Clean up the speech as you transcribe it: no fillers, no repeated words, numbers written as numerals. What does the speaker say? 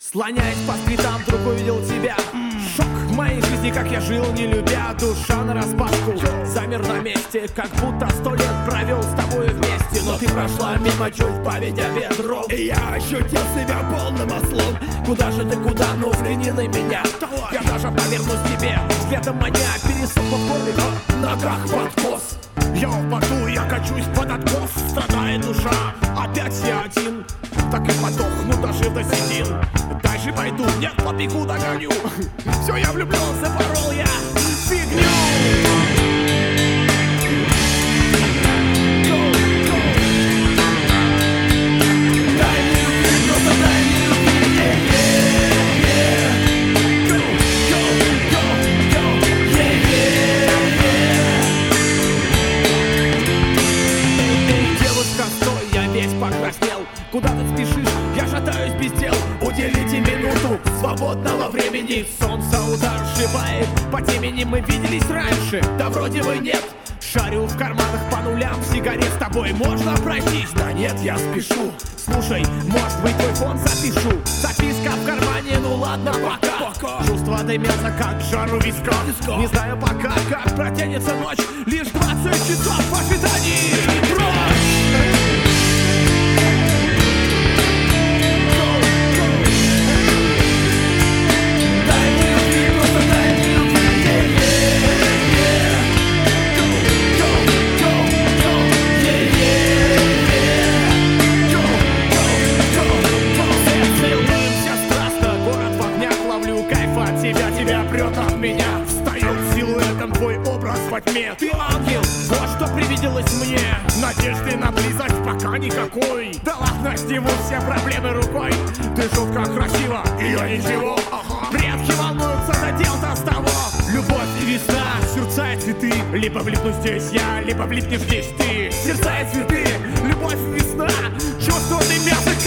Слоняясь по стритам, вдруг увидел тебя. Шок в моей жизни, как я жил, не любя. Душа нараспашку, замер на месте, как будто 100 лет провел с тобой вместе. Но ты прошла мимо, чуть поведя ветром, и я ощутил себя полным ослом. Куда же ты, куда? Ну взгляни на меня. Я даже повернусь тебе взглядом маня. Пересохла в горле, в ногах подкос. Я в поту, я качусь под откос. Страдает душа, опять я один. Так и подохну, дожив до седин. Дальше пойду, нет, побегу, догоню. Все, я влюблен, запорол я фигню. Куда ты спешишь? Я шатаюсь без дел. Уделите минуту свободного времени. Солнце удар сшибает по темени. Мы виделись раньше, да вроде бы нет. Шарю в карманах по нулям сигарет. С тобой можно пройтись? Да нет, я спешу. Слушай, может быть твой фон запишу. Записка в кармане, ну ладно, пока. Чувство дымятся, как жар у виска. Не знаю пока, как протянется ночь. Лишь 20 часов в ожидании. Прочь! Тебя прет от меня, встает силуэтом твой образ во тьме. Ты ангел, вот что привиделось мне. Надежды на близость пока никакой. Да ладно, сниму все проблемы рукой. Ты жутко красива, и я ничего. Предки волнуются, да дел-то с того. Любовь и весна, сердца и цветы. Либо влипну здесь я, либо влипнешь здесь ты. Сердца и цветы, любовь и весна. Чувство ты мясо.